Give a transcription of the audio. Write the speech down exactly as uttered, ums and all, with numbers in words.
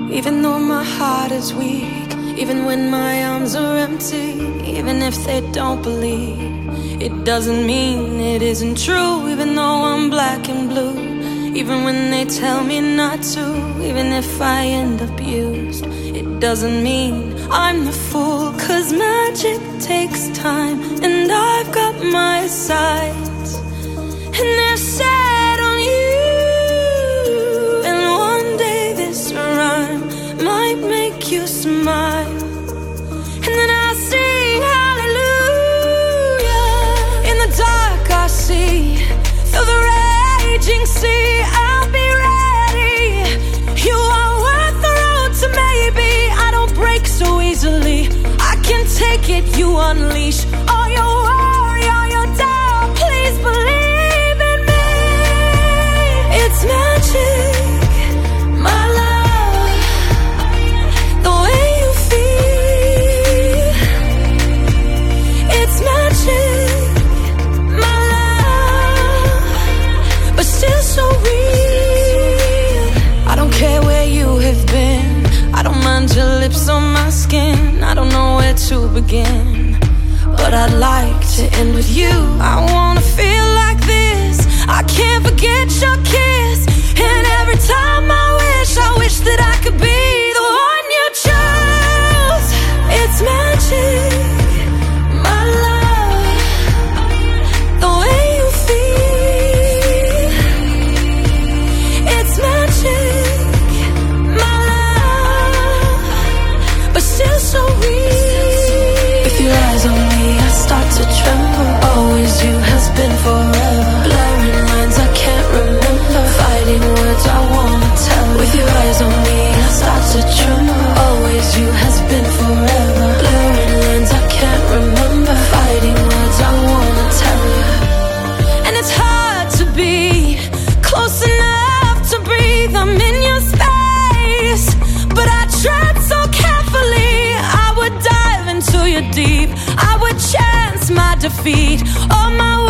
Even though my heart is weak, even when my arms are empty, even if they don't believe, it doesn't mean it isn't true. Even though I'm black and blue, even when they tell me not to, even if I end up used, it doesn't mean I'm the fool. Cause magic takes time, and I've got my sights, and they're set on you. And one day this rhyme might make you smile, and then I'll sing hallelujah. In the dark I see through the raging sea. I'll be ready. You are worth the road to maybe. I don't break so easily. I can take it. You unleash all your worry, all your doubt. Please believe in me. It's magic, my love, the way you feel. It's magic, my love, but still so real. I don't care where you have been, I don't mind your lips on my skin. I don't know where to begin, but I'd like to end with you. I wanna feel like this, I can't forget your kiss. And every time I wish, I wish that I could be the one you chose. It's magic, my love, the way you feel. It's magic, my love, but still so real. With your eyes on me, I start to tremble. Always you has been forever. Blurring lines I can't remember, fighting words I wanna tell. With your eyes on me, I start to tremble. Always you has been forever. Blurring lines I can't remember, fighting words I wanna tell you. And it's hard to be close enough to breathe. I'm in your space, but I tread so carefully. I would dive into your deep, I would chance my defeat. All my